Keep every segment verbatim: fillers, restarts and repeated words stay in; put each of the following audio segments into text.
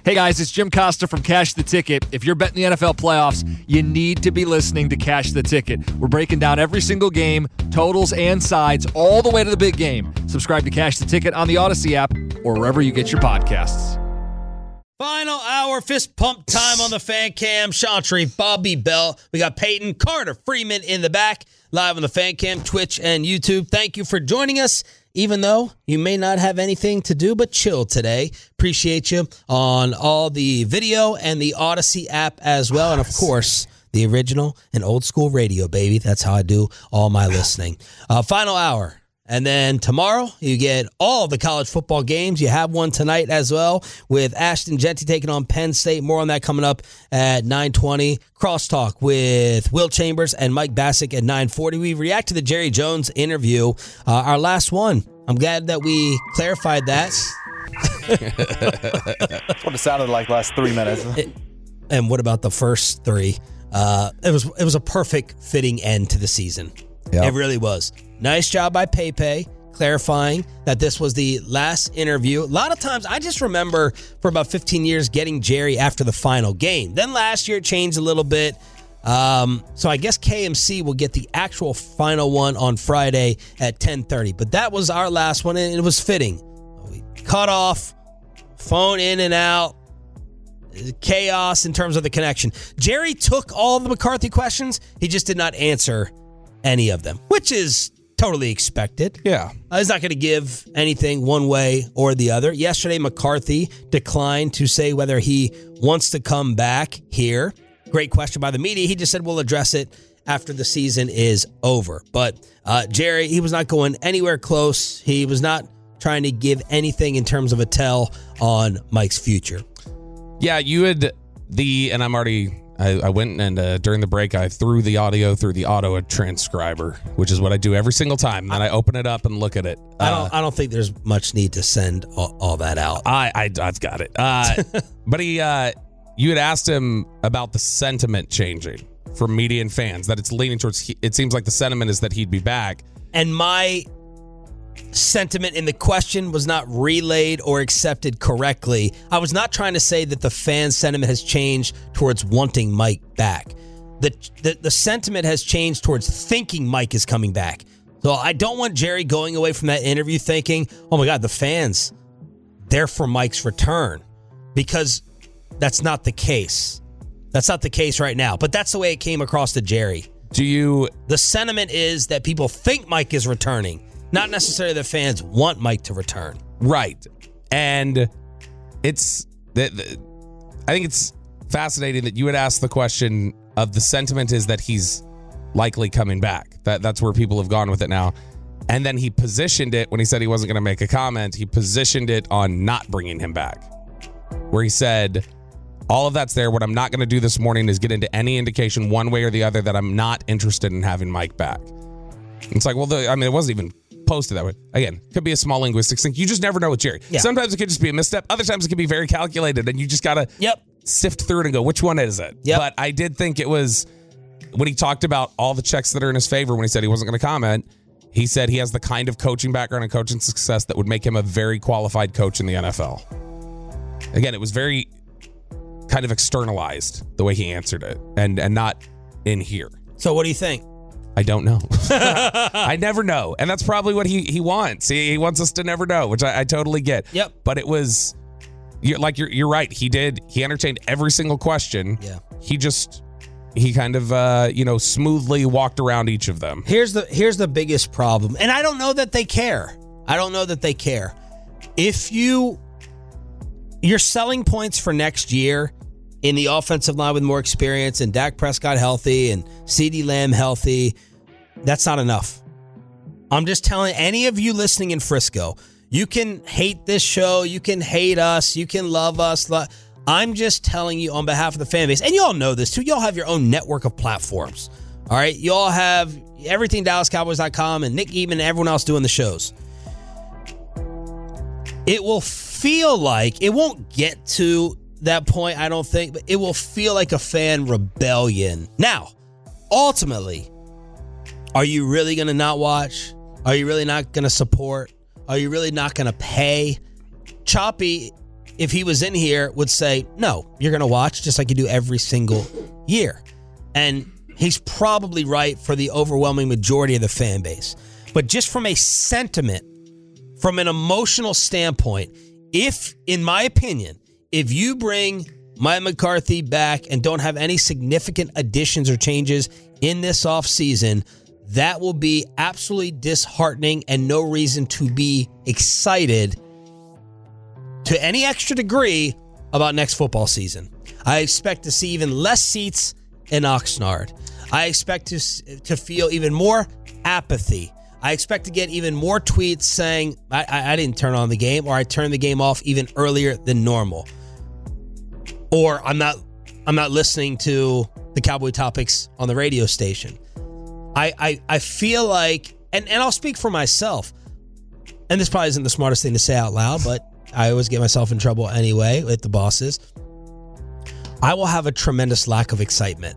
Hey guys, it's Jim Costa from Cash the Ticket. If you're betting the N F L playoffs, you need to be listening to Cash the Ticket. We're breaking down every single game, totals and sides, all the way to the big game. Subscribe to Cash the Ticket on the Odyssey app or wherever you get your podcasts. Final hour, fist pump time on the fan cam. Sean Sharif, Bobby Bell. We got Peyton, Carter Freeman in the back, live on the fan cam, Twitch, and YouTube. Thank you for joining us, even though you may not have anything to do but chill today. Appreciate you on all the video and the Odyssey app as well. And, of course, the original and old school radio, baby. That's how I do all my listening. Uh, final hour. And then tomorrow, you get all the college football games. You have one tonight as well with Ashton Jeanty taking on Penn State. More on that coming up at nine twenty. Crosstalk with Will Chambers and Mike Bassick at nine forty. We react to the Jerry Jones interview, uh, our last one. I'm glad that we clarified that. That's what it sounded like last three minutes. It, and what about the first three? Uh, it was it was a perfect fitting end to the season. Yep. It really was. Nice job by Pepe clarifying that this was the last interview. A lot of times, I just remember for about fifteen years getting Jerry after the final game. Then last year it changed a little bit. Um, so I guess K M C will get the actual final one on Friday at ten thirty. But that was our last one, and it was fitting. We cut off, phone in and out. Chaos in terms of the connection. Jerry took all the McCarthy questions. He just did not answer any of them, which is totally expected. Yeah. Uh, he's not going to give anything one way or the other. Yesterday, McCarthy declined to say whether he wants to come back here. Great question by the media. He just said we'll address it after the season is over. But uh, Jerry, he was not going anywhere close. He was not trying to give anything in terms of a tell on Mike's future. Yeah, you had the, and I'm already... I, I went and uh, during the break, I threw the audio through the auto transcriber, which is what I do every single time. And then I open it up and look at it. Uh, I don't. I don't think there's much need to send all, all that out. I, I I've got it. Uh, but he, uh, you had asked him about the sentiment changing from media and fans, that it's leaning towards. He, it seems like the sentiment is that he'd be back. And my sentiment in the question was not relayed or accepted correctly. I was not trying to say that the fan sentiment has changed towards wanting Mike back. The, the the sentiment has changed towards thinking Mike is coming back. So I don't want Jerry going away from that interview thinking, oh my God, the fans, they're for Mike's return. Because that's not the case. That's not the case right now. But that's the way it came across to Jerry. Do you... The sentiment is that people think Mike is returning. Not necessarily the fans want Mike to return. Right. And it's, the, the, I think it's fascinating that you had asked the question of the sentiment is that he's likely coming back. That That's where people have gone with it now. And then he positioned it, when he said he wasn't going to make a comment, he positioned it on not bringing him back. Where he said, all of that's there. What I'm not going to do this morning is get into any indication one way or the other that I'm not interested in having Mike back. It's like, well, the, I mean, it wasn't even posted that way. Again, could be a small linguistics thing. You just never know with Jerry. Yeah. Sometimes it could just be a misstep. Other times it could be very calculated, and you just got to yep. sift through it and go, which one is it? Yep. But I did think it was, when he talked about all the checks that are in his favor, when he said he wasn't going to comment, he said he has the kind of coaching background and coaching success that would make him a very qualified coach in the N F L. Again, it was very kind of externalized, the way he answered it, and, and not in here. So what do you think? I don't know. I never know. And that's probably what he, he wants. He, he wants us to never know, which I, I totally get. Yep. But it was, you're, like, you're you're right. He did. He entertained every single question. Yeah. He just, he kind of, uh, you know, smoothly walked around each of them. Here's the here's the biggest problem. And I don't know that they care. I don't know that they care. If you, your selling points for next year in the offensive line with more experience and Dak Prescott healthy and CeeDee Lamb healthy, that's not enough. I'm just telling any of you listening in Frisco, you can hate this show, you can hate us, you can love us. I'm just telling you on behalf of the fan base, and you all know this too, you all have your own network of platforms. All right? You all have everything Dallas Cowboys dot com and Nick Eatman and everyone else doing the shows. It will feel like, it won't get to that point, I don't think, but it will feel like a fan rebellion. Now, ultimately, are you really going to not watch? Are you really not going to support? Are you really not going to pay? Choppy if he was in here, would say, no, you're going to watch just like you do every single year. And he's probably right for the overwhelming majority of the fan base. But just from a sentiment, from an emotional standpoint, if, in my opinion, if you bring Mike McCarthy back and don't have any significant additions or changes in this offseason, that will be absolutely disheartening and no reason to be excited to any extra degree about next football season. I expect to see even less seats in Oxnard. I expect to to feel even more apathy. I expect to get even more tweets saying, I, I, I didn't turn on the game, or I turned the game off even earlier than normal. Or I'm not I'm not listening to the Cowboy Topics on the radio station. I, I, I feel like, and, and I'll speak for myself, and this probably isn't the smartest thing to say out loud, but I always get myself in trouble anyway with the bosses. I will have a tremendous lack of excitement.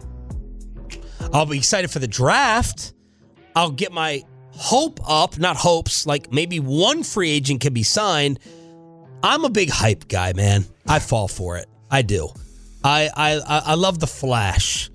I'll be excited for the draft. I'll get my hope up, not hopes, like maybe one free agent can be signed. I'm a big hype guy, man. I fall for it. I do. I I I love the flash.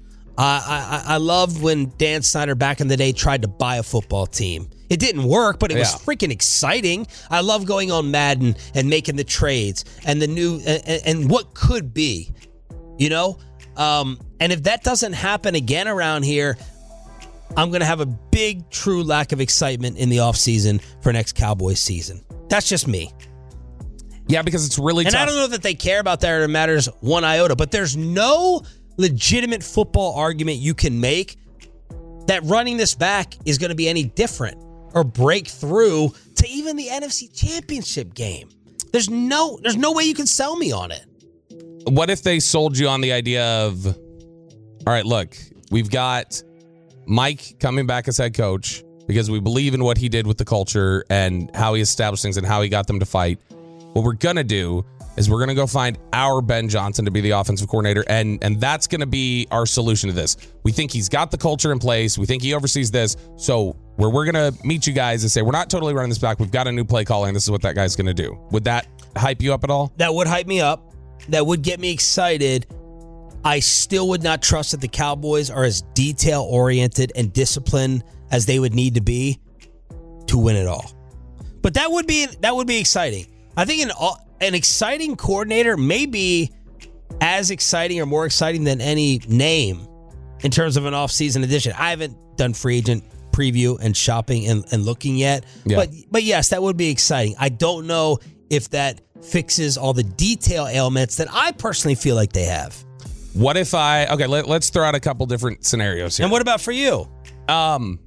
I I I loved when Dan Snyder back in the day tried to buy a football team. It didn't work, but it was yeah. freaking exciting. I love going on Madden and making the trades and the new and, and what could be, you know? Um, and if that doesn't happen again around here, I'm going to have a big, true lack of excitement in the offseason for next Cowboys season. That's just me. Yeah, because it's really and tough. And I don't know that they care about that or it matters one iota, but there's no legitimate football argument you can make that running this back is going to be any different or break through to even the N F C Championship game. There's no there's no way you can sell me on it. What if they sold you on the idea of, all right, look, we've got Mike coming back as head coach because we believe in what he did with the culture and how he established things and how he got them to fight. What we're going to do is we're going to go find our Ben Johnson to be the offensive coordinator, and and that's going to be our solution to this. We think he's got the culture in place. We think he oversees this. So where we're going to meet you guys and say, we're not totally running this back. We've got a new play caller, and this is what that guy's going to do. Would that hype you up at all? That would hype me up. That would get me excited. I still would not trust that the Cowboys are as detail-oriented and disciplined as they would need to be to win it all. But that would be that would be exciting. I think an an exciting coordinator may be as exciting or more exciting than any name in terms of an offseason addition. I haven't done free agent preview and shopping and, and looking yet. Yeah. But but yes, that would be exciting. I don't know if that fixes all the detail ailments that I personally feel like they have. What if I, okay, let, let's throw out a couple different scenarios here. And what about for you? Um,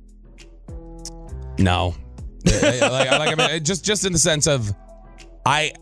no. like, like I mean, just, just in the sense of, I,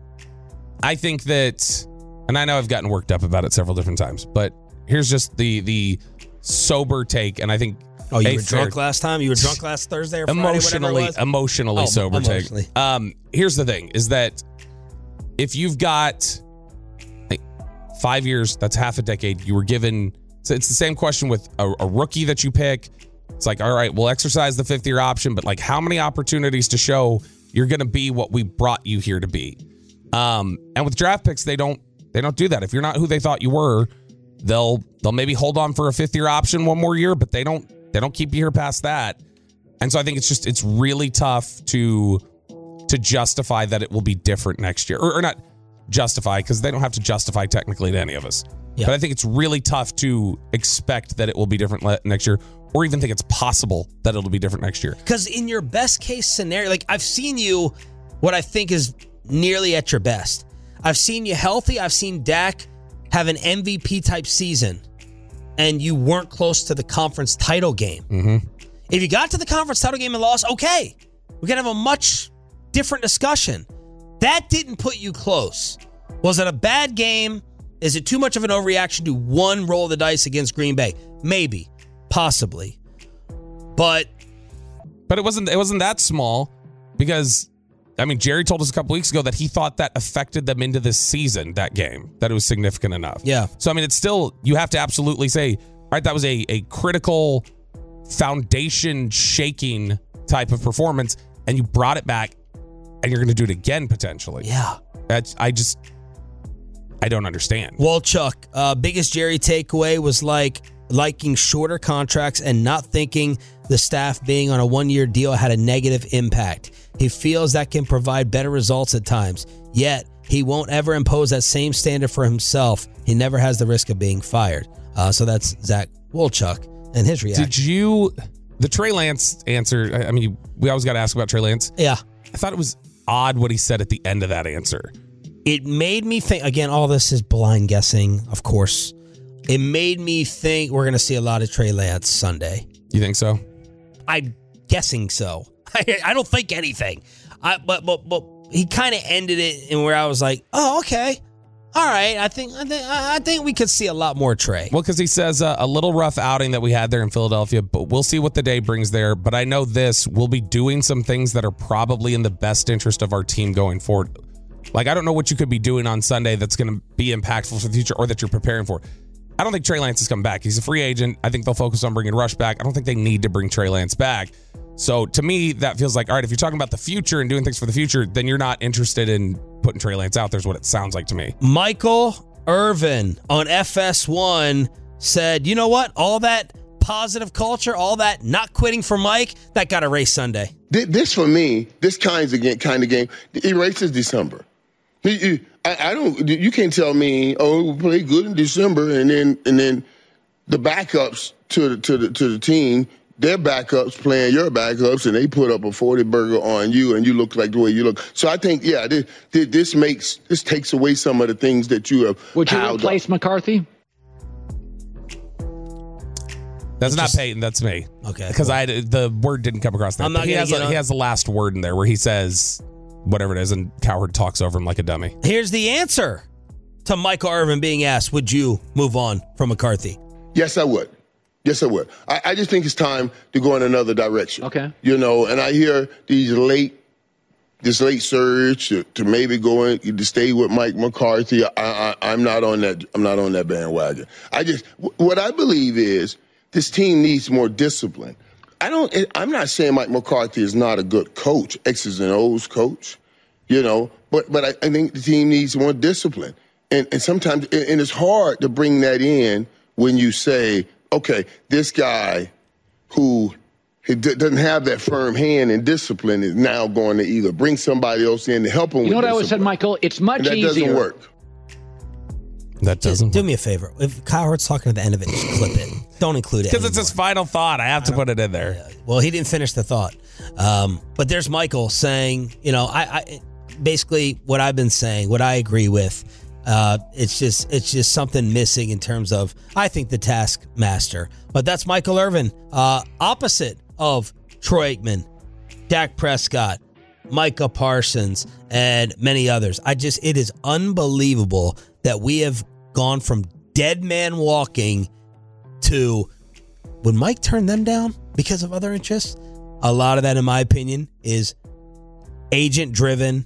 I think that, and I know I've gotten worked up about it several different times, but here's just the, the sober take. And I think, oh, you were drunk last time? You were drunk last Thursday or Friday, emotionally, whatever it was? Emotionally oh, sober emotionally. take. Um, here's the thing is that if you've got like five years, that's half a decade, you were given, so it's the same question with a, a rookie that you pick. It's like, all right, we'll exercise the fifth year option, but like how many opportunities to show you're going to be what we brought you here to be? Um, and with draft picks, they don't, they don't do that. If you're not who they thought you were, they'll, they'll maybe hold on for a fifth year option one more year, but they don't, they don't keep you here past that. And so I think it's just, it's really tough to, to justify that it will be different next year. Or, or not justify, because they don't have to justify technically to any of us. Yeah. But I think it's really tough to expect that it will be different le- next year, or even think it's possible that it'll be different next year. Because in your best case scenario, like I've seen you, what I think is nearly at your best. I've seen you healthy. I've seen Dak have an M V P type season, and you weren't close to the conference title game. Mm-hmm. If you got to the conference title game and lost, okay, we can have a much different discussion. That didn't put you close. Was it a bad game? Is it too much of an overreaction to one roll of the dice against Green Bay? Maybe, possibly, but but it wasn't. It wasn't that small because I mean, Jerry told us a couple weeks ago that he thought that affected them into this season. That game, that it was significant enough. Yeah. So I mean, it's still, you have to absolutely say, all right, that was a a critical, foundation shaking type of performance, and you brought it back. And you're going to do it again, potentially. Yeah. That's, I just, I don't understand. Walchuk, uh, biggest Jerry takeaway was like liking shorter contracts and not thinking the staff being on a one-year deal had a negative impact. He feels that can provide better results at times, yet he won't ever impose that same standard for himself. He never has the risk of being fired. Uh, so that's Zach Walchuk and his reaction. Did you, the Trey Lance answer, I, I mean, we always got to ask about Trey Lance. Yeah. I thought it was odd what he said at the end of that answer. It made me think, again, all this is blind guessing, of course. It made me think we're going to see a lot of Trey Lance Sunday. You think so? I'm guessing so. I, I don't think anything. I, but but but he kind of ended it in where I was like, oh, okay. All right. I think I think I think we could see a lot more Trey. Well, because he says uh, a little rough outing that we had there in Philadelphia, but we'll see what the day brings there. But I know this, we'll be doing some things that are probably in the best interest of our team going forward. Like, I don't know what you could be doing on Sunday that's going to be impactful for the future or that you're preparing for. I don't think Trey Lance is coming back. He's a free agent. I think they'll focus on bringing Rush back. I don't think they need to bring Trey Lance back. So to me, that feels like, all right, if you're talking about the future and doing things for the future, then you're not interested in putting Trey Lance out there is what it sounds like to me. Michael Irvin on F S one said, you know what? All that positive culture, all that not quitting for Mike, that got erased Sunday. This, for me, this kind of kind of game, erases December. I, I don't. You can't tell me, oh, we played good in December, and then and then the backups to the to the to the team, their backups playing your backups, and they put up a forty burger on you, and you look like the way you look. So I think, yeah, this, this makes this takes away some of the things that you have. Would you replace up. McCarthy? That's not Peyton. That's me. Okay, because cool. I the word didn't come across. There. I'm not he, has get a, on. he has the last word in there where he says whatever it is, and Cowherd talks over him like a dummy. Here's the answer to Michael Irvin being asked, would you move on from McCarthy? Yes, I would. Yes, I would. I, I just think it's time to go in another direction. Okay. You know, and I hear these late, this late surge to, to maybe go in, to stay with Mike McCarthy. I, I, I'm not on that. I'm not on that bandwagon. I just, what I believe is this team needs more discipline. I don't, I'm not saying Mike McCarthy is not a good coach, X's and O's coach, you know, but, but I, I think the team needs more discipline. And, and sometimes, and it's hard to bring that in when you say, okay, this guy who doesn't have that firm hand and discipline is now going to either bring somebody else in to help him with You know what discipline. I always said, Michael? It's much and that easier. doesn't work. That doesn't Do work. me a favor. If Kyle Hurt's talking at the end of it, just clip it. Don't include it Because it's anymore. his final thought. I have to put it in there. Well, he didn't finish the thought. Um, but there's Michael saying, you know, I, I basically what I've been saying, what I agree with. Uh, it's just it's just something missing in terms of, I think, the taskmaster. But that's Michael Irvin, uh, opposite of Troy Aikman, Dak Prescott, Micah Parsons, and many others. I just, it is unbelievable that we have gone from dead man walking to, would Mike turn them down because of other interests? A lot of that, in my opinion, is agent driven,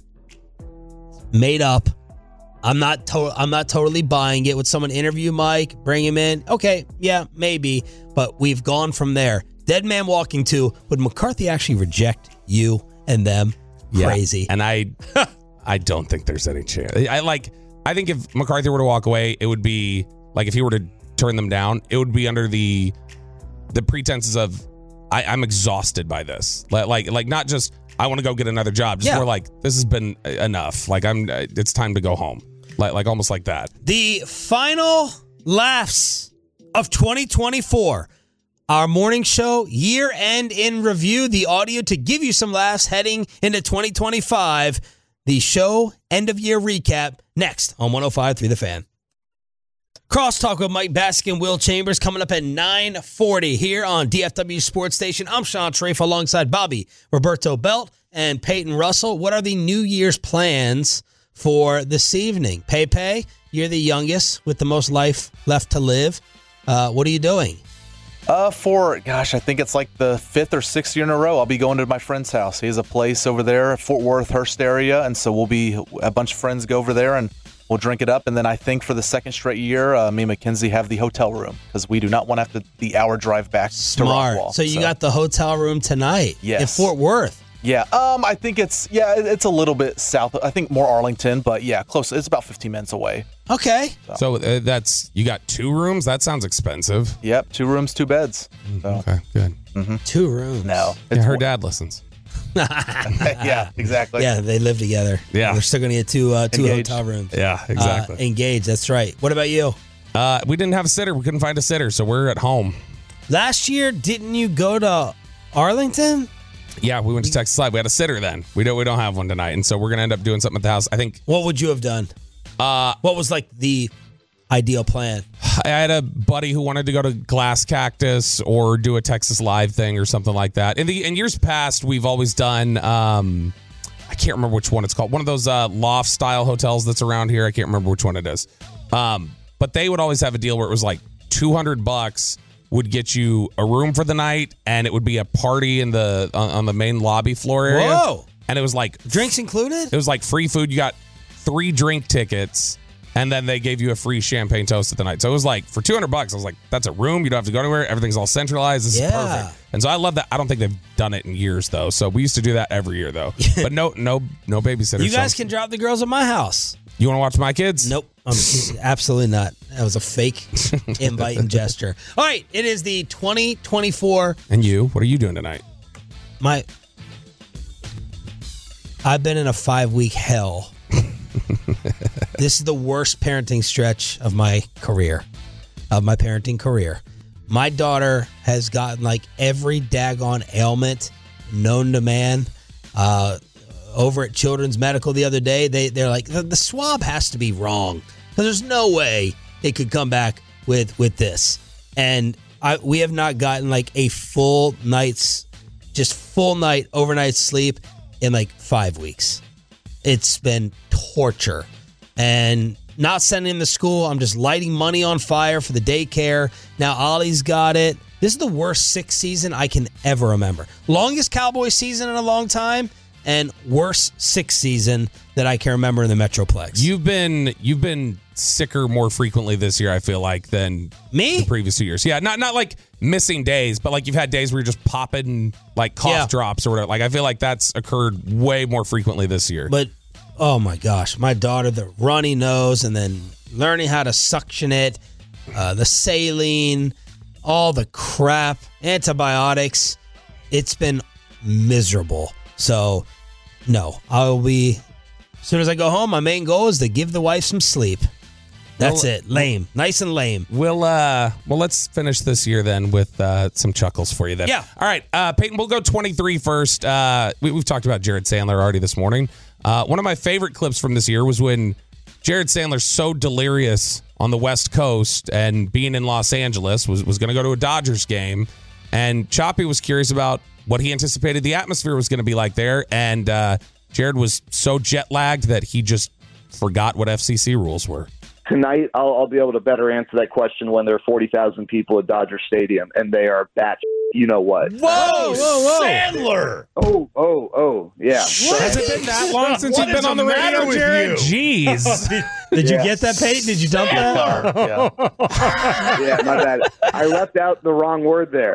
made up. I'm not to- I'm not totally buying it. Would someone interview Mike, bring him in? Okay, yeah, maybe. But we've gone from there. Dead man walking to, would McCarthy actually reject you and them? Yeah. Crazy. And I I don't think there's any chance. I like I think if McCarthy were to walk away, it would be like if he were to turn them down, it would be under the the pretenses of I, I'm exhausted by this. Like like, like not just I want to go get another job. Just Yeah. more like this has been enough. Like I'm it's time to go home. Like like almost like that. The final laughs of twenty twenty-four. Our morning show, year end in review, the audio to give you some laughs heading into twenty twenty-five. The show end of year recap next on one oh five point three The Fan. Crosstalk with Mike Bassick and Will Chambers coming up at nine forty here on D F W Sports Station. I'm Sean Trafe alongside Bobby Roberto Belt and Peyton Russell. What are the New Year's plans for this evening? Pepe, you're the youngest with the most life left to live. Uh, what are you doing? Uh, for, gosh, I think it's like the fifth or sixth year in a row, I'll be going to my friend's house. He has a place over there, Fort Worth, Hearst area, and so we'll be, a bunch of friends go over there, and we'll drink it up. And then I think for the second straight year, uh, me and Mackenzie have the hotel room, because we do not want to have to, the hour drive back Smart. to Rockwall. So you got the hotel room tonight Yes. in Fort Worth. Yeah, um, I think it's yeah, it- it's a little bit south. I think more Arlington, but yeah, close. It's about fifteen minutes away. Okay. So uh, that's you got two rooms. That sounds expensive. Yep, two rooms, two beds. So, Okay, good. Two rooms. no, Yeah, it's her dad listens. yeah, exactly. Yeah, they live together. Yeah. They're still going to get two, uh, two Engaged. hotel rooms. Yeah, exactly. Uh, engaged, that's right. What about you? Uh, we didn't have a sitter. We couldn't find a sitter, so we're at home. Last year, didn't you go to Arlington? Yeah, we went to Texas Live. We had a sitter then. We don't. We don't have one tonight, and so we're gonna end up doing something at the house. I think. What would you have done? Uh, What was like the ideal plan? I had a buddy who wanted to go to Glass Cactus or do a Texas Live thing or something like that. In the in years past, we've always done. Um, I can't remember which one it's called. One of those uh, loft style hotels that's around here. I can't remember which one it is. Um, but they would always have a deal where it was like two hundred bucks would get you a room for the night, and it would be a party in the on, on the main lobby floor area. Whoa. And it was like Drinks included? it was like free food. You got three drink tickets, and then they gave you a free champagne toast at the night. So it was like for two hundred bucks. I was like, that's a room. You don't have to go anywhere. Everything's all centralized. This Yeah. is perfect. And so I love that. I don't think they've done it in years though. So we used to do that every year though. But no, no, no babysitters. You guys So- can drop the girls at my house. You want to watch my kids? Nope. Um, absolutely not. That was a fake invite and gesture. All right. It is the twenty twenty-four. And you? What are you doing tonight? My, I've been in a five week hell. This is the worst parenting stretch of my career, of my parenting career. My daughter has gotten like every daggone ailment known to man. Uh, over at Children's Medical the other day, they, they're like, the, the swab has to be wrong. There's no way it could come back with, with this. And I, we have not gotten like a full night's, just full night, overnight sleep in like five weeks. It's been torture. And not sending him to school. I'm just lighting money on fire for the daycare. Now Ollie's got it. This is the worst sixth season I can ever remember. Longest Cowboy season in a long time, and worst sixth season that I can remember in the Metroplex. You've been you've been sicker more frequently this year, I feel like, than Me? the previous two years. Yeah, not not like missing days, but like you've had days where you're just popping like cough Yeah. drops or whatever. Like I feel like that's occurred way more frequently this year. But oh my gosh, my daughter, the runny nose, and then learning how to suction it, uh, the saline, all the crap, antibiotics. It's been miserable. So, no, I'll be, as soon as I go home, my main goal is to give the wife some sleep. That's Well, it. Lame. Nice and lame. We'll uh well let's finish this year then with uh some chuckles for you then. Yeah. All right, uh Peyton, we'll go twenty-three first. Uh we, we've talked about Jared Sandler already this morning. Uh one of my favorite clips from this year was when Jared Sandler's so delirious on the West Coast and being in Los Angeles was was going to go to a Dodgers game, and Choppy was curious about what he anticipated the atmosphere was going to be like there, and uh Jared was so jet lagged that he just forgot what F C C rules were. Tonight, I'll, I'll be able to better answer that question when there are forty thousand people at Dodger Stadium and they are bat. You know what? Whoa, whoa, whoa. Sandler! Oh, oh, oh, yeah. Has it been that long since What you've is been on the the matter radio, with Jared? you? Jeez. Did Yeah. you get that, Peyton? Did you dump that? Yeah. Yeah, my bad. I left out the wrong word there.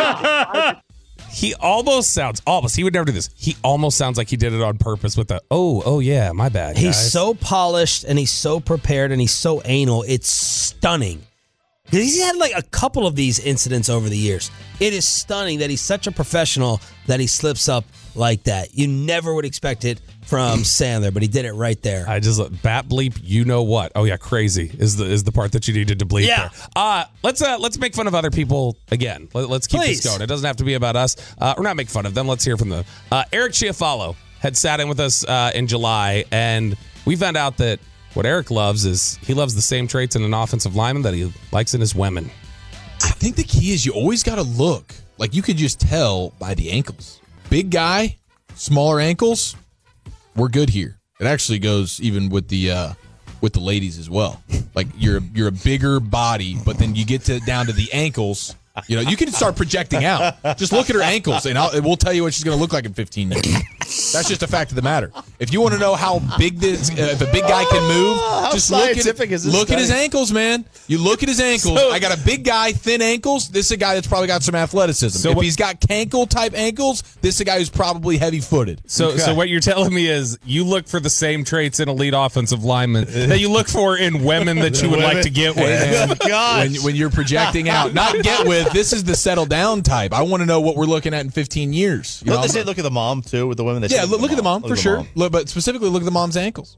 He almost sounds almost. He would never do this. He almost sounds like he did it on purpose with the oh oh yeah, my bad. He's guys." so polished and he's so prepared and he's so anal. It's stunning. Because he's had like a couple of these incidents over the years. It is stunning that he's such a professional that he slips up like that. You never would expect it from Sandler, but he did it right there. I just bat bleep. You know what? Oh yeah, crazy is the is the part that you needed to bleep. Yeah. There. Uh let's uh let's make fun of other people again. Let, let's keep Please. this going. It doesn't have to be about us. Uh, we're not making fun of them. Let's hear from them. Uh, Eric Chiafalo had sat in with us uh, in July, and we found out that what Eric loves is he loves the same traits in an offensive lineman that he likes in his women. I think the key is you always got to look. Like you could just tell by the ankles. Big guy, smaller ankles, we're good here. It actually goes even with the uh, with the ladies as well. Like you're you're a bigger body, but then you get to down to the ankles, You know, you can start projecting out. Just look at her ankles, and I'll, we'll tell you what she's going to look like in fifteen years. That's just a fact of the matter. If you want to know how big this, uh, if a big guy can move, How just look at scientific is this look at his study? ankles, man. You look at his ankles. So- I got a big guy, thin ankles. This is a guy that's probably got some athleticism. So if what- he's got cankle type ankles, this is a guy who's probably heavy footed. So, so what you're telling me is you look for the same traits in elite offensive linemen that you look for in women that you would like to get with. when, when you're projecting out, not get with. This is the settle down type. I want to know what we're looking at in fifteen years. You Don't know? they say look at the mom too with the women? They say Yeah, look, look at the mom for Look at the sure. mom. Look, but specifically, look at the mom's ankles.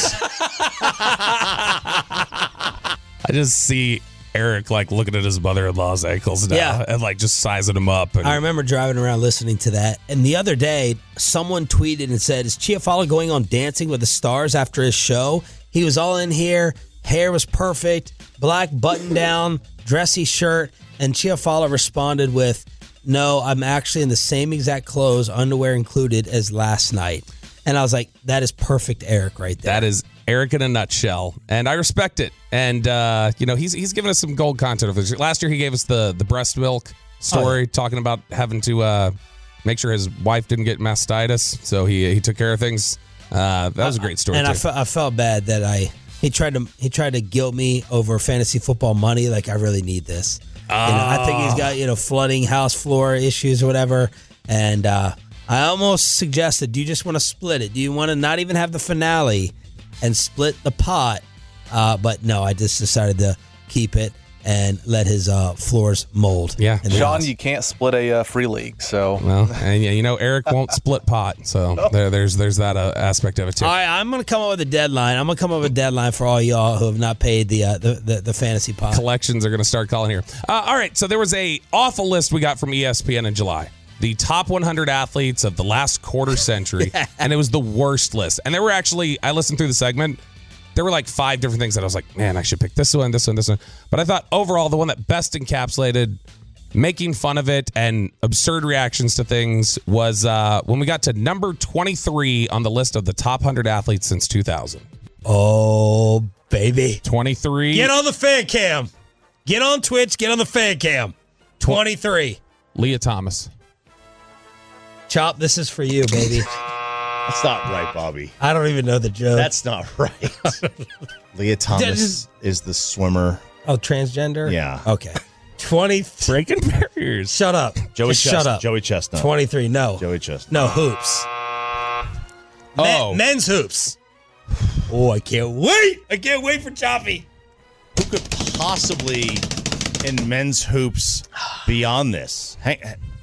I just see Eric like looking at his mother-in-law's ankles now Yeah. and like just sizing them up. And I remember driving around listening to that. And the other day, someone tweeted and said, is Chiafalo going on Dancing with the Stars after his show? He was all in here. Hair was perfect. Black button down, dressy shirt. And Chiafalo responded with, no, I'm actually in the same exact clothes, underwear included, as last night. And I was like, that is perfect Eric right there. That is Eric in a nutshell, and I respect it. And uh, you know, he's he's given us some gold content over this. Last year, he gave us the the breast milk story, Oh, yeah. talking about having to uh, make sure his wife didn't get mastitis, so he he took care of things. Uh, that was a great story. And too. I, fe- I felt bad that I he tried to he tried to guilt me over fantasy football money. Like I really need this. You know, I think he's got you know flooding house floor issues or whatever. And uh, I almost suggested, do you just want to split it? Do you want to not even have the finale and split the pot? Uh, but no, I just decided to keep it and let his uh, floors mold. Yeah. in the Sean, house. you can't split a uh, free league, so well, and yeah, you know, Eric won't split pot, so there, there's there's that uh, aspect of it too. All right, I'm going to come up with a deadline. I'm going to come up with a deadline for all y'all who have not paid the uh, the, the the fantasy pot. Collections are going to start calling here. Uh, all right, so there was a awful list we got from E S P N in July. The top one hundred athletes of the last quarter century, and it was the worst list. And there were actually, I listened through the segment, there were like five different things that I was like, man, I should pick this one, this one, this one. But I thought overall, the one that best encapsulated making fun of it and absurd reactions to things was uh, when we got to number twenty-three on the list of the top one hundred athletes since two thousand. Oh, baby. twenty-three. Get on the fan cam. Get on Twitch. Get on the fan cam. twenty-three. Leah Thomas. Chop, this is for you, baby. That's not right, Bobby. I don't even know the joke. That's not right. Leah Thomas is the swimmer. Oh, transgender? Yeah. Okay. twenty. Breaking barriers. Shut up. Joey Just Chestnut. shut up. Joey Chestnut. twenty-three. No. Joey Chestnut. No, hoops. Men- Oh. men's hoops. Oh, I can't wait. I can't wait for Choppy. Who could possibly in men's hoops be on this? Hang,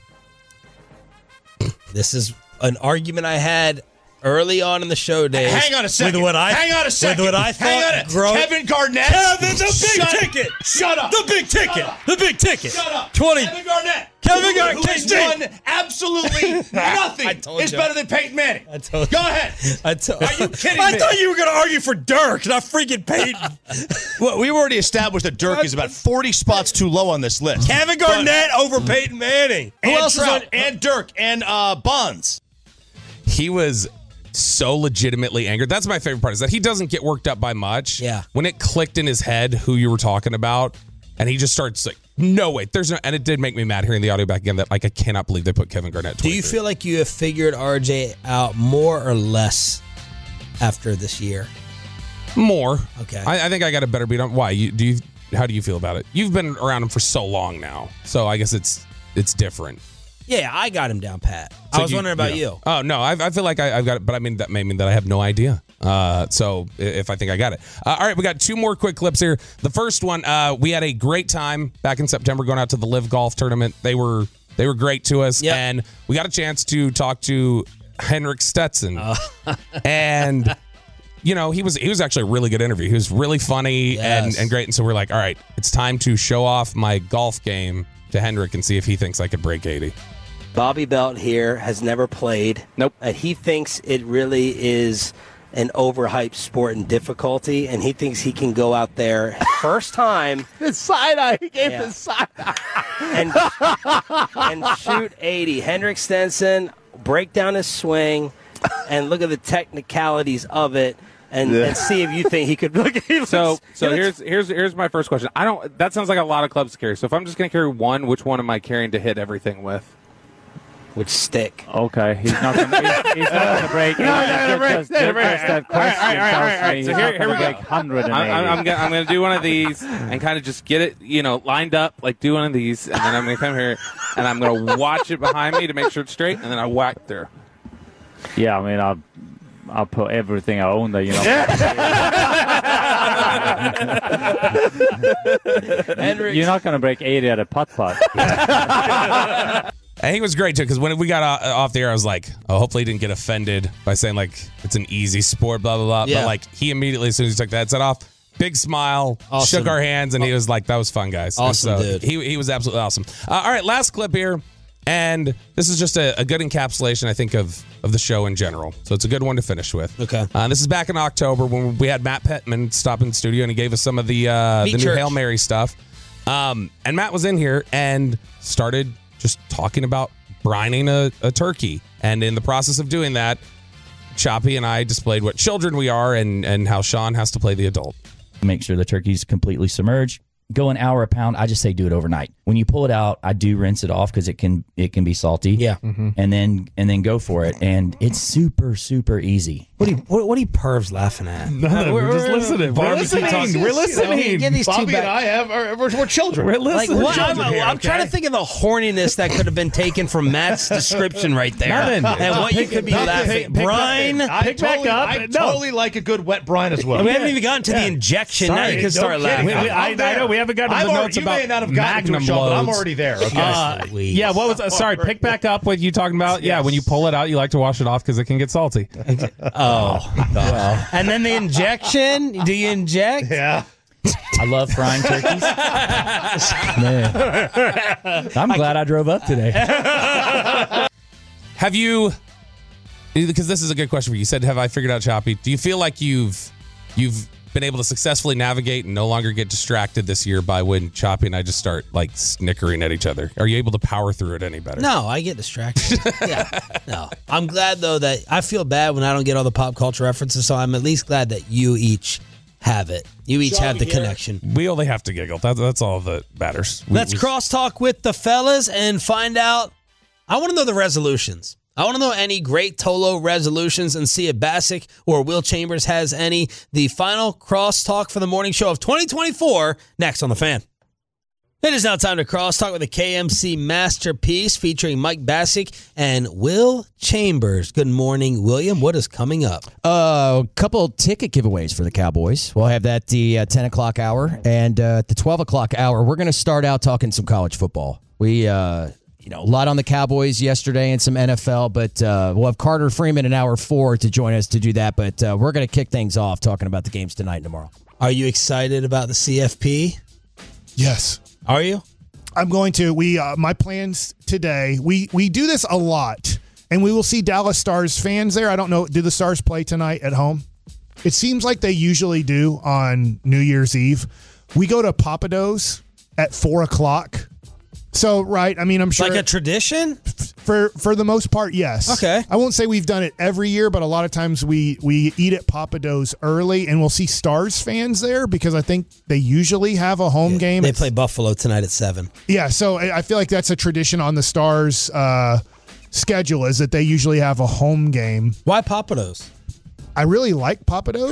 This is an argument I had early on in the show days. hang on a second. With what I, hang on a second. With what I thought. hang on a, grow- Kevin Garnett. Kevin, the big Shut- ticket. Shut up. The big ticket. up. The big ticket. Shut up. twenty. Kevin Garnett. Kevin who- Garnett, Who has K G. won absolutely nothing. I told is you. better than Peyton Manning. I told Go you. ahead. I t- Are you kidding I me? thought you were going to argue for Dirk, not freaking Peyton. Well, we've already established that Dirk is about forty spots too low on this list. Kevin Garnett over Peyton Manning. Who And else is Trout. on? And Dirk and uh, Bonds. He was so legitimately angry. That's my favorite part, is that he doesn't get worked up by much. Yeah. When it clicked in his head who you were talking about, and he just starts like, no, wait, there's no, and it did make me mad hearing the audio back again that, like, I cannot believe they put Kevin Garnett. Do you feel like you have figured R J out more or less after this year? more? Okay. I, I think I got a better beat on. Why? You, do you, how do you feel about it? You've been around him for so long now, so I guess it's it's different. Yeah, I got him down pat. So I was you- wondering about yeah. you. Oh no, I, I feel like I, I've got it, but I mean that may mean that I have no idea. Uh, so i- if I think I got it, uh, all right, we got two more quick clips here. The first one, uh, we had a great time back in September going out to the Live Golf Tournament. They were they were great to us, Yep. and we got a chance to talk to Henrik Stetson, and. You know, he was he was actually a really good interview. He was really funny Yes. and, and great. And so we're like, all right, it's time to show off my golf game to Henrik and see if he thinks I could break eighty. Bobby Belt here has never played. Nope. Uh, he thinks it really is an overhyped sport in difficulty, and he thinks he can go out there first time The side eye. He gave Yeah. the side eye. and, and shoot eighty. Henrik Stenson, break down his swing, and look at the technicalities of it. and, Yeah. and see if you think he could look at So, so here's here's here's my first question. I don't. That sounds like a lot of clubs to carry. So if I'm just going to carry one, which one am I carrying to hit everything with? Which stick? Okay, he's not going to he's not going to break. No, no, no, break. Just, just, just that All right, question all right, all right, all right, all right. tells So me here, he's here we not go. gonna break one hundred I'm, I'm, I'm, eighty. gonna, I'm going to do one of these and kind of just get it, you know, lined up, like do one of these, and then I'm going to come here and I'm going to watch it behind me to make sure it's straight, and then I whack there. Yeah, I mean, I'll I'll put everything I own there. You know. You're not going to break eighty at a putt putt. I think it was great too because when we got o- off the air, I was like, "Oh, hopefully he didn't get offended by saying like it's an easy sport, blah blah blah." Yeah. But like he immediately, as soon as he took the headset off, big smile, Awesome. shook our hands, and he was like, "That was fun, guys." And Awesome, so dude. He he was absolutely awesome. Uh, all right, last clip here, and this is just a, a good encapsulation, I think, of of the show in general. So it's a good one to finish with. Okay. Uh, this is back in October when we had Matt Pittman stop in the studio and he gave us some of the uh, Meat the new church. Hail Mary stuff. Um, and Matt was in here and started just talking about brining a, a turkey. And in the process of doing that, Choppy and I displayed what children we are and, and how Sean has to play the adult. Make sure the turkey's completely submerged. Go an hour a pound. I just say do it overnight. When you pull it out, I do rinse it off because it can it can be salty. Yeah. And then and then go for it. And it's super, super easy. What are you, what, what are you pervs laughing at? We're, we're just listening. We're listening. We're listening. Get these two Bobby back. and I have, are, we're, we're children. We're Like listening. what? I'm, children here, I'm trying to okay? think of the horniness that could have been taken from Matt's description right there, Nothing. and what you Pick- could be pick- laughing. pick- pick- Brine. I Pick back totally, up. I No. totally like a good wet brine as well. We haven't even gotten to the injection. now you can no start kidding. laughing. We- we- I- I'm there. I know, we haven't gotten to I'm the already- notes you about may not have gotten to Magnum it, Sean, but I'm loads. already there. Okay. Uh, Sweet. yeah, what was uh, sorry? Pick back up what you talking about. Yeah, when you pull it out, you like to wash it off because it can get salty. Oh, well. And then the injection. Do you inject? Yeah. I love frying turkeys. Man. I'm glad I drove up today. Have you? Because this is a good question for you. You said, "Have I figured out Choppy?" Do you feel like you've you've been able to successfully navigate and no longer get distracted this year by when Choppy and I just start like snickering at each other? Are you able to power through it any better? No, I get distracted. yeah, no. I'm glad though that I feel bad when I don't get all the pop culture references. So I'm at least glad that you each have it. You each have the connection. We only have to giggle. That, that's all that matters. We- Let's we- crosstalk with the fellas and find out. I want to know the resolutions. I want to know any great Tolo resolutions and see if Bassick or Will Chambers has any. The final crosstalk for the morning show of twenty twenty-four next on The Fan. It is now time to crosstalk with the K M C Masterpiece featuring Mike Bassick and Will Chambers. Good morning, William. What is coming up? Uh, a couple ticket giveaways for the Cowboys. We'll have that the uh, ten o'clock hour. And uh, at the twelve o'clock hour, we're going to start out talking some college football. We, uh, you know, a lot on the Cowboys yesterday and some N F L, but uh, we'll have Carter Freeman in hour four to join us to do that. But uh, we're going to kick things off talking about the games tonight and tomorrow. Are you excited about the C F P? Yes. Are you? I'm going to. We uh, my plans today. We we do this a lot, and we will see Dallas Stars fans there. I don't know. Do the Stars play tonight at home? It seems like they usually do on New Year's Eve. We go to Papados at four o'clock. So right, I mean, I'm sure Like a tradition? for for the most part, yes. Okay. I won't say we've done it every year, but a lot of times we we eat at Papados early, and we'll see Stars fans there because I think they usually have a home game. They It's- play Buffalo tonight at seven. Yeah, so I I feel like that's a tradition on the Stars uh, schedule is that they usually have a home game. Why Papados? I really like Papados.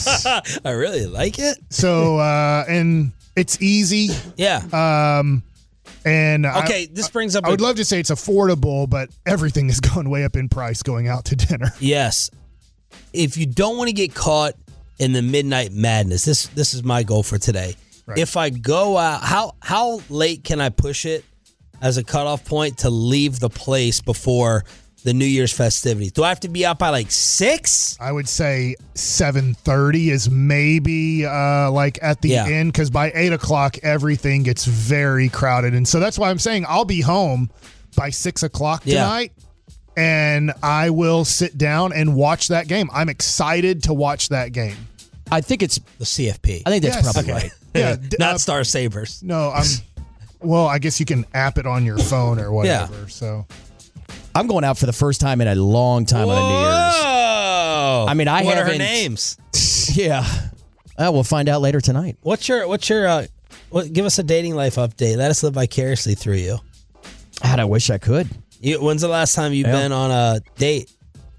I really like it. So uh, and it's easy. Yeah. Um, and Okay, I, this brings up I would a- love to say it's affordable, but everything is going way up in price going out to dinner. Yes. If you don't want to get caught in the midnight madness, this this is my goal for today. Right. If I go out, how how late can I push it as a cutoff point to leave the place before the New Year's festivities? Do I have to be out by like six? I would say seven thirty is maybe uh, like at the Yeah. end because by eight o'clock everything gets very crowded, and so that's why I'm saying I'll be home by six o'clock Yeah. tonight, and I will sit down and watch that game. I'm excited to watch that game. I think it's the C F P. I think that's Yes. probably Okay. right. Yeah, d- Not uh, Star Sabers. No, I'm. Well, I guess you can app it on your phone or whatever. So I'm going out for the first time in a long time on a New Year's. Oh, Oh, I mean, I what haven't. are her names? Yeah, uh, we'll find out later tonight. What's your what's your uh, what, give us a dating life update. Let us live vicariously through you. God, I wish I could. You, when's the last time you've Yeah. been on a date?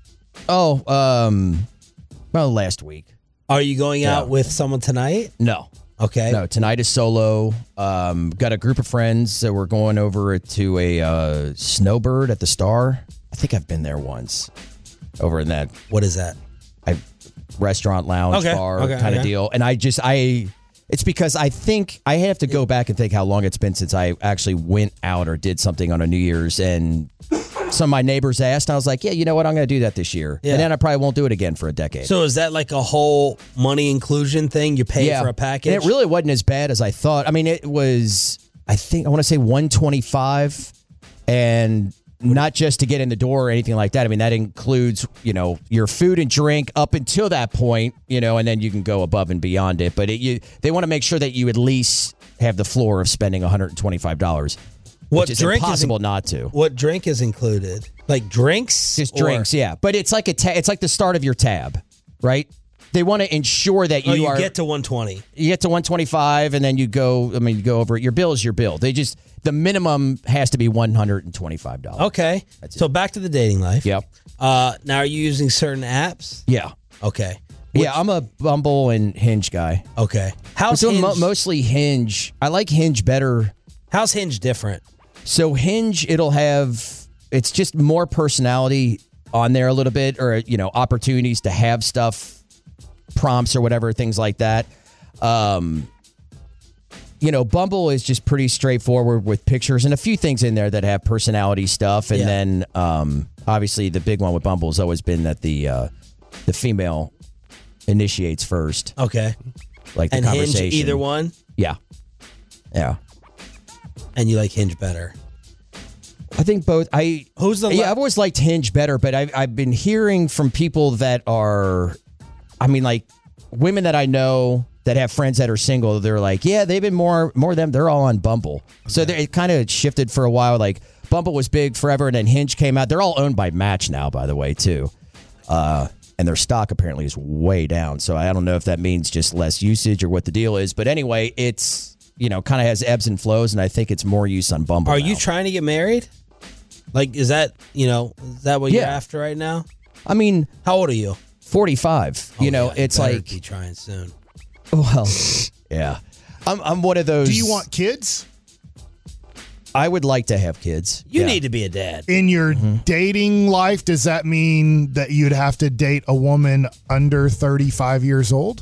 Oh, um, well, last week. Are you going Yeah. out with someone tonight? No. Okay. No, tonight is solo. Um, got a group of friends that we're going over to a uh, Snowbird at the Star. I think I've been there once. Over in that. What is that? I restaurant, lounge, Okay, bar okay, kind of okay. deal. And I just I. It's because I think I have to go back and think how long it's been since I actually went out or did something on a New Year's. And some of my neighbors asked, and I was like, yeah, you know what? I'm going to do that this year. Yeah. And then I probably won't do it again for a decade. So is that like a whole money inclusion thing? You pay for a package? And it really wasn't as bad as I thought. I mean, it was, I think, I want to say one twenty-five, and not just to get in the door or anything like that. I mean, that includes, you know, your food and drink up until that point, you know, and then you can go above and beyond it. But it, you, they want to make sure that you at least have the floor of spending one hundred twenty-five dollars. What which is drink is impossible in- not to. What drink is included? Like drinks? Just Or- drinks, yeah. But it's like a ta- it's like the start of your tab, right? They want to ensure that you, Oh, you are get to one twenty. you get to one twenty-five, and then you go. I mean, you go over it. Your bill is your bill. They just the minimum has to be one hundred twenty-five dollars. Okay. So back to the dating life. Yep. Uh, now, are you using certain apps? Yeah. Okay. Yeah, I'm a Bumble and Hinge guy. Okay. How's We're doing Hinge? mo- mostly Hinge. I like Hinge better. How's Hinge different? So Hinge, it'll have it's just more personality on there a little bit, or you know, opportunities to have stuff, prompts or whatever, things like that. Um, you know, Bumble is just pretty straightforward with pictures and a few things in there that have personality stuff, and Yeah. then um, obviously the big one with Bumble has always been that the uh, the female initiates first. Okay. Like the and Hinge, conversation. either one? Yeah. Yeah. And you like Hinge better? I think both. I Who's the yeah? la- I've always liked Hinge better, but I've I've been hearing from people that are, I mean, like women that I know that have friends that are single. They're like, yeah, they've been more more them. They're all on Bumble, so they- it kind of shifted for a while. Like Bumble was big forever, and then Hinge came out. They're all owned by Match now, by the way, too. Uh, and their stock apparently is way down. So I don't know if that means just less usage or what the deal is. But anyway, it's, you know, kind of has ebbs and flows, and I think it's more use on Bumble. Are now. you trying to get married? Like, is that, you know, is that what you're Yeah. after right now? I mean, how old are you? forty-five. Oh, you know, yeah, you it's better like, be trying soon. well, yeah. I'm I'm one of those. Do you want kids? I would like to have kids. You Yeah. need to be a dad. In your dating life, does that mean that you'd have to date a woman under thirty-five years old?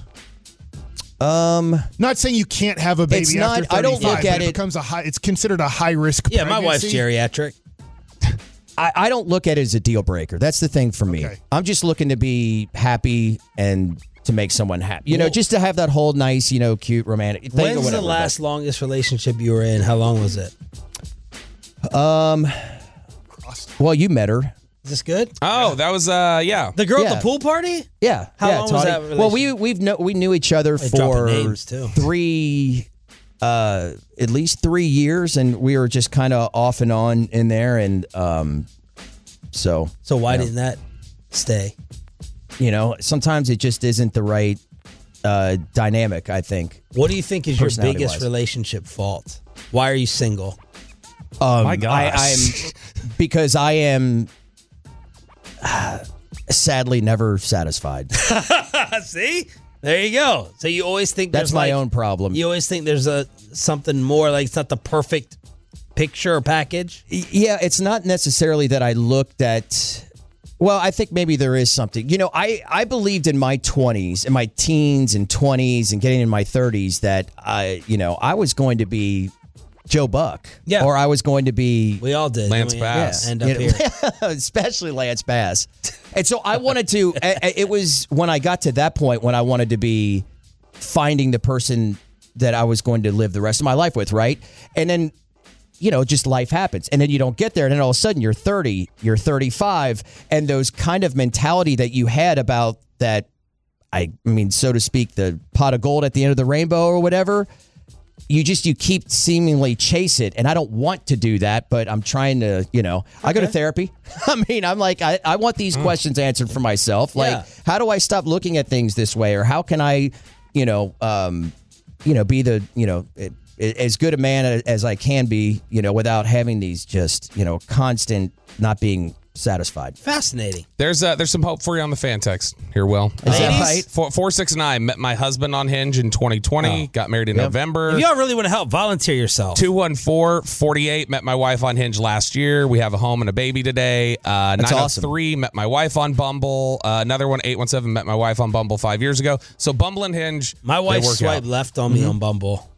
Um, not saying you can't have a baby It's after not- I don't thirty-five, look but at it it- becomes a high. It's considered a high risk. Yeah, my wife's pregnancy. geriatric. I, I don't look at it as a deal breaker. That's the thing for me. I'm just looking to be happy and to make someone happy. You know, Well- just to have that whole nice, you know, cute romantic thing or When's whatever. the last longest relationship you were in? How long was it? but- Um, well, you met her. Is this good? Oh, that was uh, yeah. The girl at Yeah. the pool party? Yeah. How yeah, long was Tawny. that Well, we we've know, we knew each other They dropping for names, too. three, uh, at least three years, and we were just kind of off and on in there, and um, so So why you know, didn't that stay? You know, sometimes it just isn't the right uh, dynamic. I think. What do you think is your biggest Personality-wise. relationship fault? Why are you single? Um, My gosh. I, I'm because I am uh, sadly never satisfied. See? There you go. So you always think That's there's my like- own problem. You always think there's a something more, like it's not the perfect picture or package. Yeah, it's not necessarily that I looked at. Well, I think maybe there is something. You know, I, I believed in my twenties, in my teens and twenties and getting in my thirties that I, you know, I was going to be Joe Buck. Yeah. Or I was going to be We all did. Lance We Bass. End up You know, here. especially Lance Bass. And so I wanted to, a- a- it was when I got to that point when I wanted to be finding the person that I was going to live the rest of my life with, right? And then, you know, just life happens. And then you don't get there. And then all of a sudden you're thirty, you're thirty-five. And those kind of mentality that you had about that, I mean, so to speak, the pot of gold at the end of the rainbow or whatever, you just you keep seemingly chase it, and I don't want to do that, but I'm trying to, you know, I go to therapy. I mean, I'm like, I, I want these mm. questions answered for myself. Like, yeah. how do I stop looking at things this way, or how can I, you know, um, you know, be the, you know, it, it, as good a man as I can be, you know, without having these just, you know, constant not being satisfied. Fascinating. There's uh, there's some hope for you on the fan text here, Will. Is that right? Four, four six nine. Met my husband on Hinge in twenty twenty. Oh. Got married in yep. November. If y'all really want to help, volunteer yourself. two one four, four eight. Met my wife on Hinge last year. We have a home and a baby today. Uh, That's nine oh three. awesome. Met my wife on Bumble. Uh, another one, eight one seven. Met my wife on Bumble five years ago. So Bumble and Hinge. My wife they work swiped out. left on me mm-hmm. on Bumble.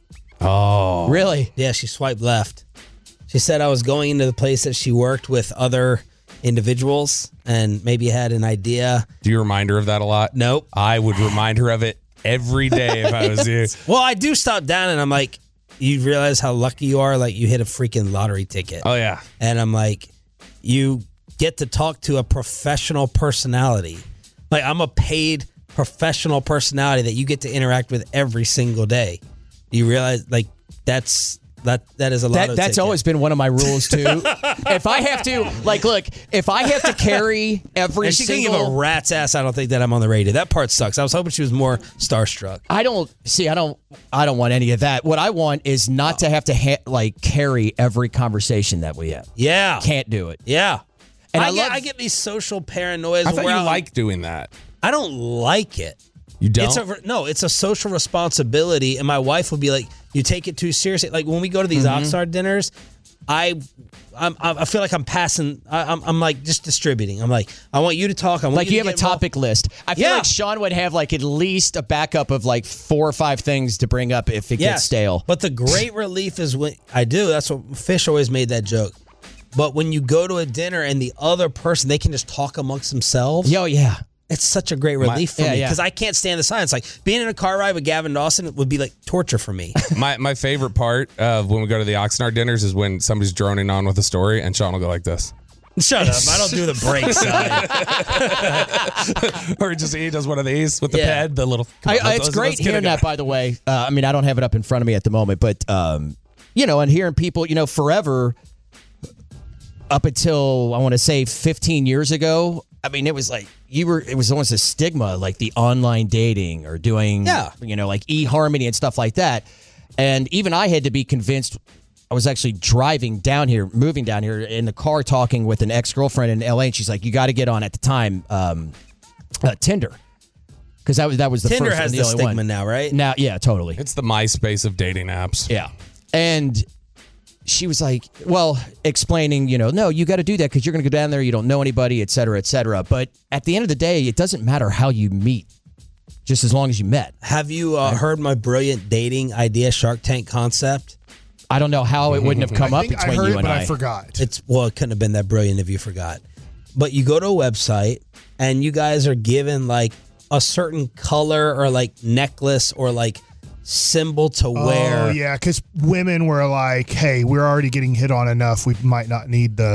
Oh, really? Yeah, she swiped left. She said I was going into the place that she worked with other individuals and maybe had an idea. Do you remind her of that a lot? Nope. I would remind her of it every day if I was you. Well, I do stop down and I'm like, you realize how lucky you are? Like, you hit a freaking lottery ticket. Oh, yeah. And I'm like, you get to talk to a professional personality. Like, I'm a paid professional personality that you get to interact with every single day. You realize, like, that's that that is a lot. That, that's ticket. always been one of my rules too. If I have to, like, look, if I have to carry every and she single, can give a rat's ass. I don't think that I'm on the radio. That part sucks. I was hoping she was more starstruck. I don't see. I don't. I don't want any of that. What I want is not to have to ha- like carry every conversation that we have. Yeah, can't do it. Yeah, and I, I, get love, I get these social paranoias. I thought you where like doing that. I don't like it. You don't? It's a, no, it's a social responsibility, and my wife would be like, "You take it too seriously." Like when we go to these mm-hmm. Oxnard dinners, I, I'm, I feel like I'm passing. I, I'm, I'm like just distributing. I'm like, I want you to talk. I want like you, you to have a get involved. topic list. I feel Yeah. like Sean would have like at least a backup of like four or five things to bring up if it Yes. gets stale. But the great relief is when I do. That's what Fish always made that joke. But when you go to a dinner and the other person, they can just talk amongst themselves. Yo, yeah. It's such a great relief for yeah, me yeah. because I can't stand the silence. Like being in a car ride with Gavin Dawson would be like torture for me. My my favorite part of when we go to the Oxnard dinners is when somebody's droning on with a story and Sean will go like this. Shut up. I don't do the break side. Or just he does one of these with the Yeah. pad, the little. come I, on, I, let's- it's great let's get hearing it that, going. by the way. Uh, I mean, I don't have it up in front of me at the moment, but, um, you know, and hearing people, you know, forever up until, I want to say fifteen years ago, I mean, it was like you were, it was almost a stigma, like the online dating or doing, Yeah. you know, like eHarmony and stuff like that. And even I had to be convinced. I was actually driving down here, moving down here in the car, talking with an ex-girlfriend in L A, and she's like, you got to get on at the time, um, uh, Tinder. Because that was, that was the Tinder first has and the the only stigma one. now, right? Now, yeah, totally. It's the MySpace of dating apps. Yeah. And she was like, well, explaining, you know, no, you got to do that because you're going to go down there. You don't know anybody, et cetera, et cetera. But at the end of the day, it doesn't matter how you meet, just as long as you met. Have you uh, heard my brilliant dating idea, Shark Tank concept? I don't know how it wouldn't have come I up think I between heard you it, and but I. I forgot. It's well, it couldn't have been that brilliant if you forgot. But you go to a website and you guys are given like a certain color or like necklace or like symbol to wear. Oh yeah, because women were like, "Hey, we're already getting hit on enough. We might not need the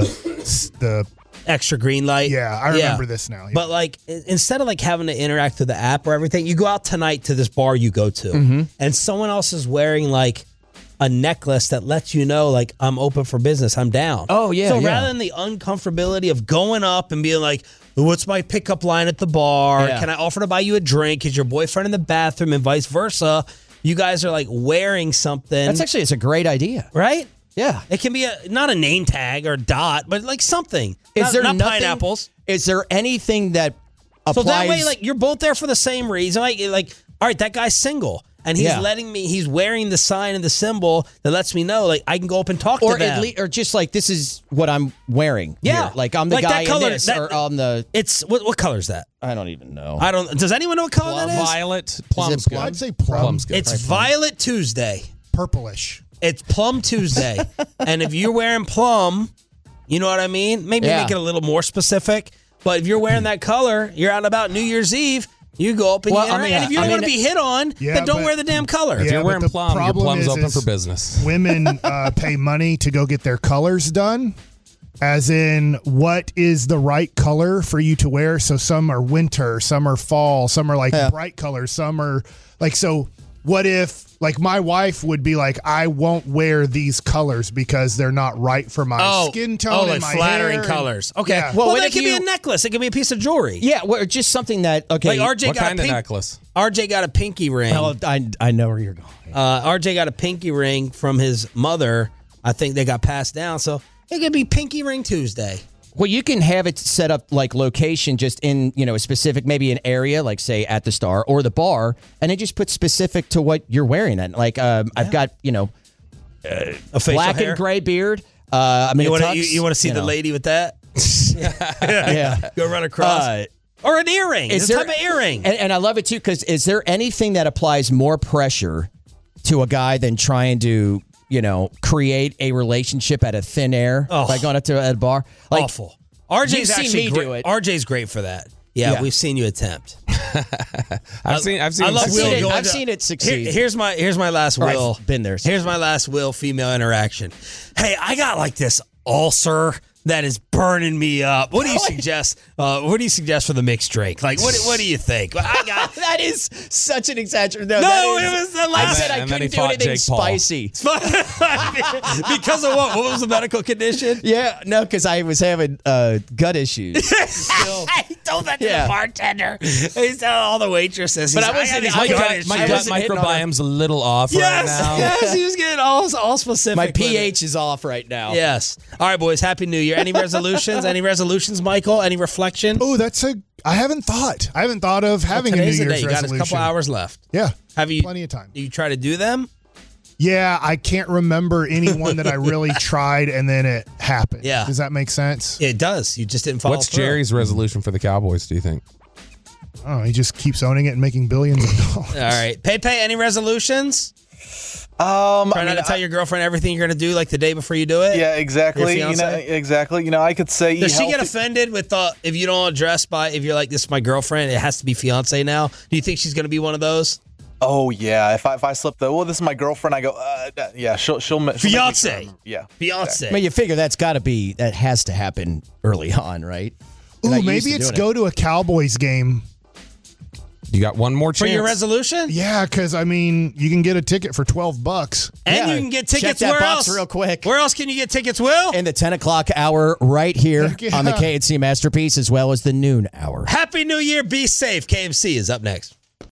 the extra green light." Yeah, I remember this now. But like i- instead of like having to interact with the app or everything, you go out tonight to this bar you go to, Mm-hmm. and someone else is wearing like a necklace that lets you know like I'm open for business. I'm down. Oh, yeah, So yeah. rather than the uncomfortability of going up and being like, "What's my pickup line at the bar? Yeah. Can I offer to buy you a drink? Is your boyfriend in the bathroom?" and vice versa. You guys are like wearing something. That's actually, it's a great idea. right. Yeah. It can be a not a name tag or dot, but like something. Is not, there not nothing, pineapples? Is there anything that applies? So that way, like you're both there for the same reason. Like, like all right, that guy's single, and he's Yeah. letting me. He's wearing the sign and the symbol that lets me know, like I can go up and talk or to them. at least, or just like this is what I'm wearing. Yeah. here. Like I'm the Like guy that color- in this, that- or I'm the. it's what what color is that? I don't even know. I don't. Does anyone know what color Plum, that is? violet, plum's good. I'd say plum. Plum's good. It's Violet Tuesday. Purplish. It's Plum Tuesday, and if you're wearing plum, you know what I mean. Maybe Yeah. make it a little more specific. But if you're wearing that color, you're out and about New Year's Eve. You go up and Well, you I interact. mean, and if you I don't mean, want to be hit on, Yeah, then don't but- wear the damn color. If Yeah, you're but wearing the plum, your problem plum's is- open is for business. Women uh, pay money to go get their colors done. As in, what is the right color for you to wear? So some are winter, some are fall, some are like Yeah. bright colors, some are like so. what if, like, my wife would be like, I won't wear these colors because they're not right for my Oh, skin tone oh, and like my flattering hair. colors. And- Okay. Yeah. Well, what that if could be you- a necklace. It could be a piece of jewelry. Yeah, well, just something that okay. Like R J What got kind a of pink, necklace? R J got a pinky ring. Oh, I I know where you're going. Uh, R J got a pinky ring from his mother. I think they got passed down, so it could be Pinky Ring Tuesday. Well, you can have it set up like location just in, you know, a specific, maybe an area, like say at the Star or the bar, and it just puts specific to what you're wearing. And like, um, I've got, you know, uh, A facial black hair? and gray beard. Uh, I mean, You a want to tux, you, you want to see the know. lady with that? Yeah. Go run across. Uh, or an earring. Is Is there- type of earring. And, and I love it too, because is there anything that applies more pressure to a guy than trying to, you know, create a relationship out of thin air Oh. by going up to a bar? Like, Awful. R J's you've seen actually me great. do it. R J's great for that. Yeah, Yeah. we've seen you attempt. I've seen. I've seen. I love I've Will seen it- going I've to- seen it succeed. Here- here's my here's my last Or I've Will. been there. Here's my last Will female interaction. Hey, I got like this ulcer that is burning me up. What do you suggest? Uh, what do you suggest for the mixed drink? Like, what what do you think? I got that is such an exaggeration. No, No, that it is- was the I last- said I And then he couldn't do fought anything Jake Paul. spicy. because of what? What was the medical condition? Yeah, no, because I was having uh, gut issues. He told that to Yeah. the bartender. He said all the waitresses. But He's I like, wasn't- got I these got- gut my issues. My I gut wasn't hitting on microbiome's a little off Yes, right now. yes, he was getting all all specific. My with it. pH is off right now. Yes. All right, boys. Happy New Year. Any resolutions? Any resolutions, Michael? Any reflection? Oh, that's a. I haven't thought. I haven't thought of having Well, a New today's the Year's day. You got a resolution. couple hours left. Yeah, Have you plenty of time. You try to do them? Yeah, I can't remember anyone that I really tried and then it happened. Yeah. Does that make sense? It does. You just didn't follow What's through. Jerry's resolution for the Cowboys? Do you think? Oh, he just keeps owning it and making billions of dollars. All right. Pepe, any resolutions? Um, Try I not mean, to tell your girlfriend everything you're going to do like the day before you do it? yeah, exactly. Your You know, fiancé? exactly. You know, I could say. Does eat she get healthy- offended with the, if you don't address by, if you're like, this is my girlfriend, it has to be fiance now? Do you think she's going to be one of those? Oh yeah, if I if I slip the well, this is my girlfriend. I go, uh, yeah, she'll she'll, she'll make me Fiance. sure I remember. Yeah, Fiance. I mean, you figure that's got to be, that has to happen early on, right? They're Ooh, not used maybe to it's doing go it. to a Cowboys game. You got one more For chance. your resolution? Yeah, because I mean, you can get a ticket for twelve bucks. And Yeah, you can get check tickets that where box else? real quick. Where else can you get tickets, Will? In the ten o'clock hour right here Heck yeah. on the K and C Masterpiece, as well as the noon hour. Happy New Year. Be safe. K M C is up next.